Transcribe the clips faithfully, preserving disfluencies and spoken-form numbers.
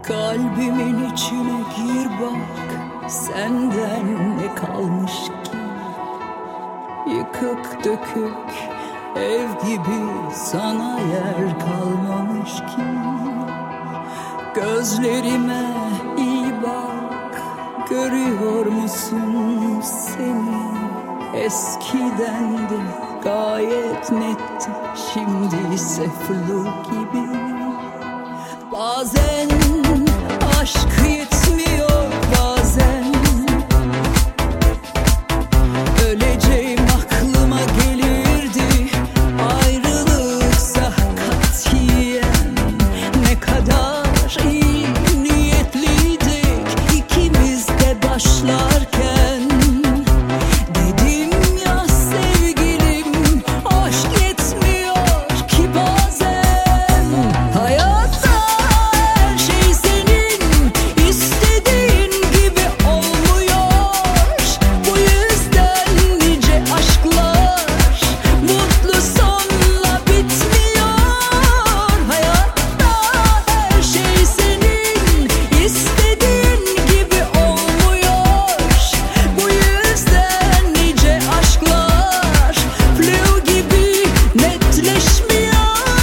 Kalbimin içine gir bak, senden ne kalmış ki? Yıkık dökük ev gibi sana yer kalmamış ki. Gözlerime iyi bak, görüyor musun seni? Eskiden de gayet netti, şimdi ise flu gibi. Bazen aşk yetmiyor, bazen öleceğim aklıma gelirdi. Ayrılıksa katiyen ne kadar iyi niyetliydik ikimiz de başlarken. Dedim ya sevgilim, aşk yetmiyor ki bazen. Hayatta her şey senin istediğin gibi olmuyor. Bu yüzden nice aşklar mutlu sonla bitmiyor. Hayatta her şey senin istediğin gibi olmuyor. Bu yüzden nice aşklar flu gibi netleşmiyor.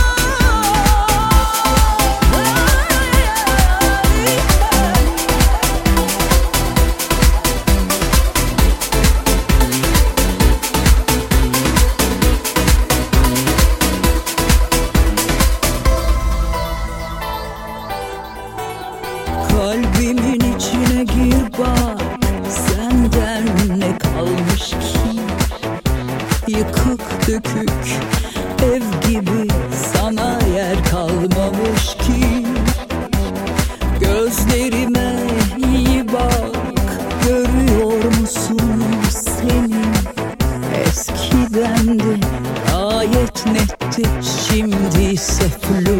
Kalbimin içine gir bak, senden ne kalmış ki? Yıkık dökük ev gibi sana yer kalmamış ki. Gözlerime iyi bak, görüyor musun seni? Eskiden de gayet netti, şimdi ise flu